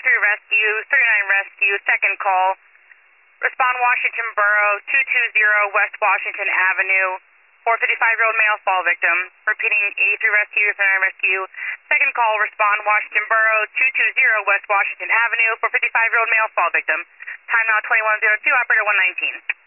Rescue, 39 Rescue, second call. Respond Washington Borough, 220 West Washington Avenue. 455-year-old male fall victim. Repeating 83 Rescue, 39 Rescue. Second call, respond Washington Borough, 220 West Washington Avenue. 455-year-old male fall victim. Time now 21:02, operator 119.